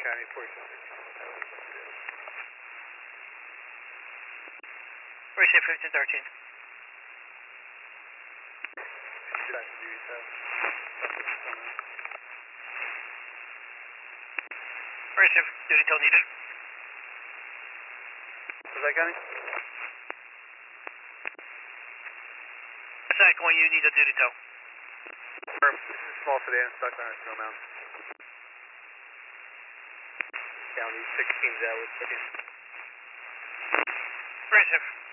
County, 14. Where's your 1513? Where's your duty tow needed? Was that County? What's that going? You need a duty tow. This is small sedan stuck on a snow mound. County 16's out with second. Where's your